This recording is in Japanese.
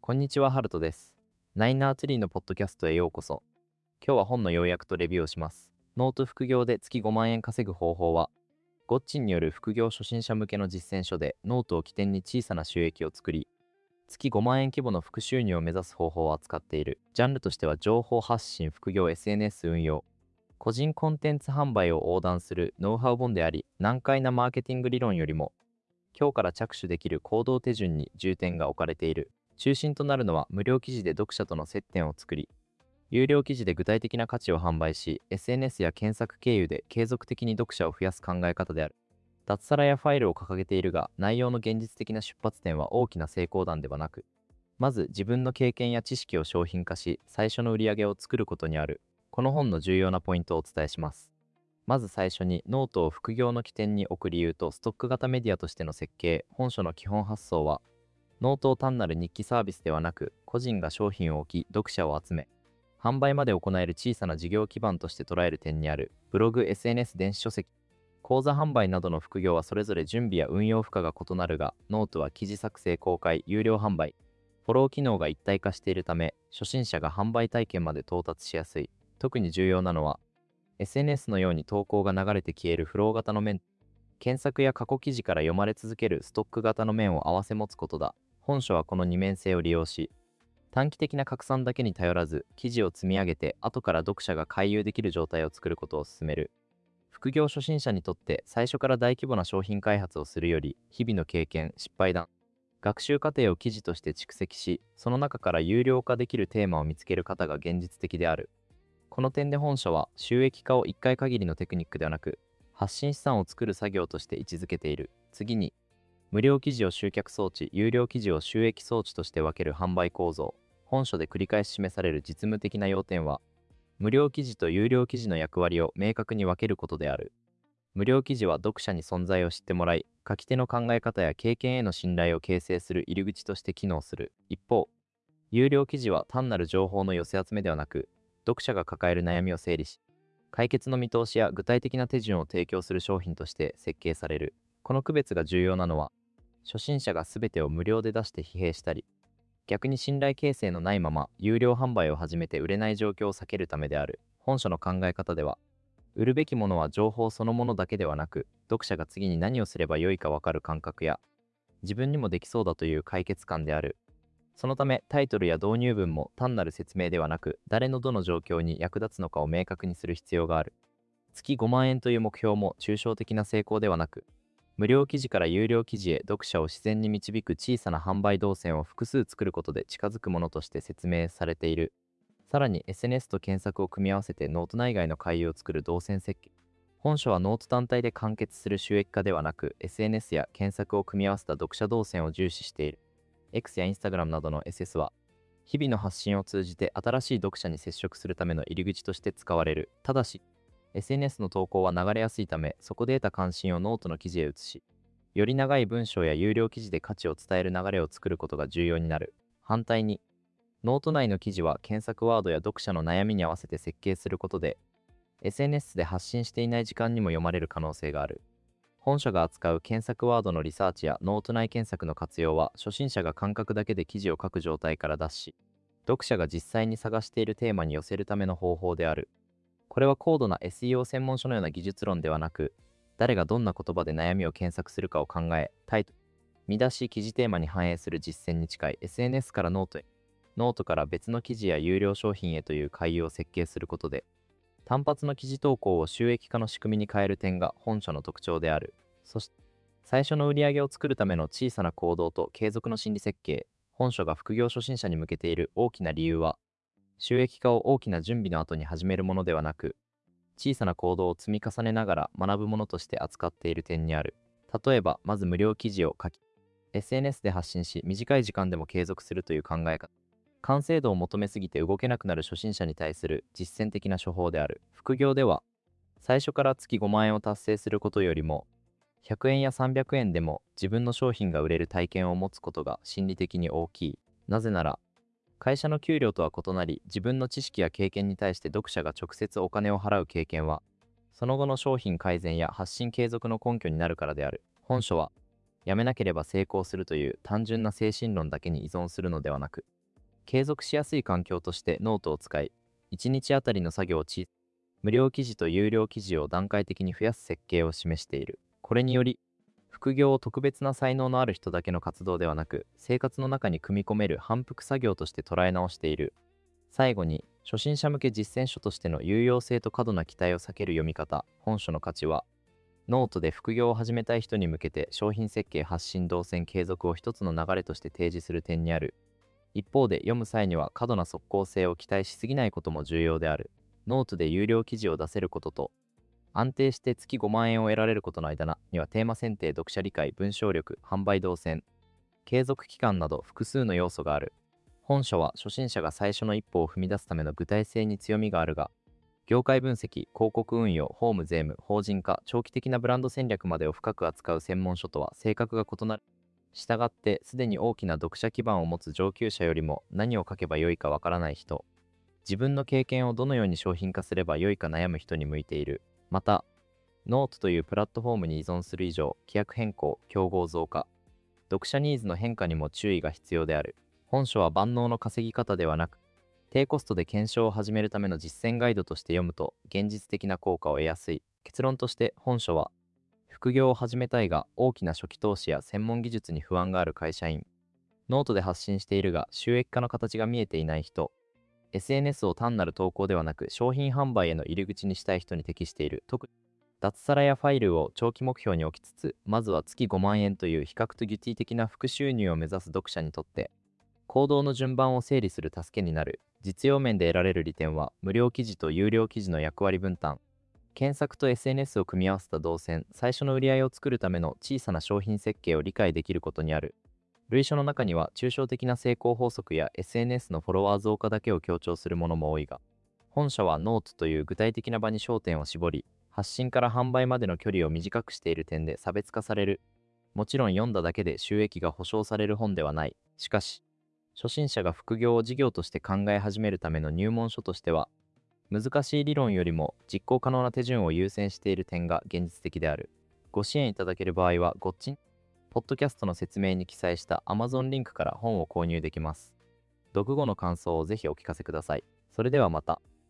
こんにちは、ハルトです。ナイナーツリーのポッドキャストへようこそ。今日は本の要約とレビューをします。ノート副業で月5万円稼ぐ方法は、ゴッチンによる副業初心者向けの実践書で、ノートを起点に小さな収益を作り、月5万円規模の副収入を目指す方法を扱っている。ジャンルとしては、情報発信、副業、SNS 運用、個人コンテンツ販売を横断するノウハウ本であり、難解なマーケティング理論よりも、今日から着手できる行動手順に重点が置かれている。中心となるのは無料記事で読者との接点を作り、有料記事で具体的な価値を販売し、SNS や検索経由で継続的に読者を増やす考え方である。脱サラやファイルを掲げているが、内容の現実的な出発点は大きな成功談ではなく、まず自分の経験や知識を商品化し、最初の売り上げを作ることにある。この本の重要なポイントをお伝えします。まず最初に、ノートを副業の起点に置く理由とストック型メディアとしての設計。本書の基本発想は、ノートを単なる日記サービスではなく、個人が商品を置き、読者を集め、販売まで行える小さな事業基盤として捉える点にある。ブログ、SNS、電子書籍、講座販売などの副業はそれぞれ準備や運用負荷が異なるが、ノートは記事作成、公開、有料販売、フォロー機能が一体化しているため、初心者が販売体験まで到達しやすい。特に重要なのは、SNS のように投稿が流れて消えるフロー型の面、検索や過去記事から読まれ続けるストック型の面を併せ持つことだ。本書はこの二面性を利用し、短期的な拡散だけに頼らず、記事を積み上げて後から読者が回遊できる状態を作ることを勧める。副業初心者にとって最初から大規模な商品開発をするより、日々の経験、失敗談、学習過程を記事として蓄積し、その中から有料化できるテーマを見つける方が現実的である。この点で本書は収益化を1回限りのテクニックではなく、発信資産を作る作業として位置づけている。次に、無料記事を集客装置、有料記事を収益装置として分ける販売構造。本書で繰り返し示される実務的な要点は、無料記事と有料記事の役割を明確に分けることである。無料記事は読者に存在を知ってもらい、書き手の考え方や経験への信頼を形成する入り口として機能する。一方、有料記事は単なる情報の寄せ集めではなく、読者が抱える悩みを整理し、解決の見通しや具体的な手順を提供する商品として設計される。この区別が重要なのは、初心者が全てを無料で出して疲弊したり、逆に信頼形成のないまま有料販売を始めて売れない状況を避けるためである。本書の考え方では、売るべきものは情報そのものだけではなく、読者が次に何をすればよいか分かる感覚や、自分にもできそうだという解決感である。そのため、タイトルや導入文も単なる説明ではなく、誰のどの状況に役立つのかを明確にする必要がある。月5万円という目標も抽象的な成功ではなく、無料記事から有料記事へ読者を自然に導く小さな販売動線を複数作ることで近づくものとして説明されている。さらに SNS と検索を組み合わせてノート内外の回遊を作る動線設計。本書はノート単体で完結する収益化ではなく、 SNS や検索を組み合わせた読者動線を重視している。X や Instagram などの SS は、日々の発信を通じて新しい読者に接触するための入り口として使われる。ただし、SNS の投稿は流れやすいため、そこで得た関心をノートの記事へ移し、より長い文章や有料記事で価値を伝える流れを作ることが重要になる。反対に、ノート内の記事は検索ワードや読者の悩みに合わせて設計することで、SNS で発信していない時間にも読まれる可能性がある。本書が扱う検索ワードのリサーチやノート内検索の活用は、初心者が感覚だけで記事を書く状態から脱し、読者が実際に探しているテーマに寄せるための方法である。これは高度な SEO 専門書のような技術論ではなく、誰がどんな言葉で悩みを検索するかを考え、タイトル、見出し、記事テーマに反映する実践に近い。 SNS からノートへ、ノートから別の記事や有料商品へという回遊を設計することで、単発の記事投稿を収益化の仕組みに変える点が本書の特徴である。そして、最初の売り上げを作るための小さな行動と継続の心理設計。本書が副業初心者に向けている大きな理由は、収益化を大きな準備の後に始めるものではなく、小さな行動を積み重ねながら学ぶものとして扱っている点にある。例えば、まず無料記事を書き、SNS で発信し、短い時間でも継続するという考え方。完成度を求めすぎて動けなくなる初心者に対する実践的な処方である。副業では、最初から月5万円を達成することよりも、100円や300円でも自分の商品が売れる体験を持つことが心理的に大きい。なぜなら、会社の給料とは異なり、自分の知識や経験に対して読者が直接お金を払う経験は、その後の商品改善や発信継続の根拠になるからである。本書は、やめなければ成功するという単純な精神論だけに依存するのではなく、 継続しやすい環境としてノートを使い、1日あたりの作業を無料記事と有料記事を段階的に増やす設計を示している。これにより、副業を特別な才能のある人だけの活動ではなく、生活の中に組み込める反復作業として捉え直している。最後に、初心者向け実践書としての有用性と過度な期待を避ける読み方、本書の価値は、ノートで副業を始めたい人に向けて商品設計発信動線継続を一つの流れとして提示する点にある。一方で読む際には過度な即効性を期待しすぎないことも重要である。ノートで有料記事を出せることと、安定して月5万円を得られることの間にはテーマ選定、読者理解、文章力、販売動線、継続期間など複数の要素がある。本書は初心者が最初の一歩を踏み出すための具体性に強みがあるが、業界分析、広告運用、法務税務、法人化、長期的なブランド戦略までを深く扱う専門書とは性格が異なる。したがって、すでに大きな読者基盤を持つ上級者よりも何を書けばよいかわからない人、自分の経験をどのように商品化すればよいか悩む人に向いている。また、ノートというプラットフォームに依存する以上、規約変更、競合増加、読者ニーズの変化にも注意が必要である。本書は万能の稼ぎ方ではなく、低コストで検証を始めるための実践ガイドとして読むと現実的な効果を得やすい。結論として本書は、副業を始めたいが大きな初期投資や専門技術に不安がある会社員、ノートで発信しているが収益化の形が見えていない人、SNS を単なる投稿ではなく商品販売への入り口にしたい人に適している。特に脱サラやファイルを長期目標に置きつつ、まずは月5万円という比較的具体的な副収入を目指す読者にとって、行動の順番を整理する助けになる。実用面で得られる利点は、無料記事と有料記事の役割分担、検索と SNS を組み合わせた動線、最初の売り上げを作るための小さな商品設計を理解できることにある。類書の中には抽象的な成功法則や SNS のフォロワー増加だけを強調するものも多いが、本書はノートという具体的な場に焦点を絞り、発信から販売までの距離を短くしている点で差別化される。もちろん読んだだけで収益が保証される本ではない。しかし、初心者が副業を事業として考え始めるための入門書としては、難しい理論よりも実行可能な手順を優先している点が現実的である。ご支援いただける場合は、ごっちん、ポッドキャストの説明に記載した Amazon リンクから本を購入できます。読後の感想をぜひお聞かせください。それではまた。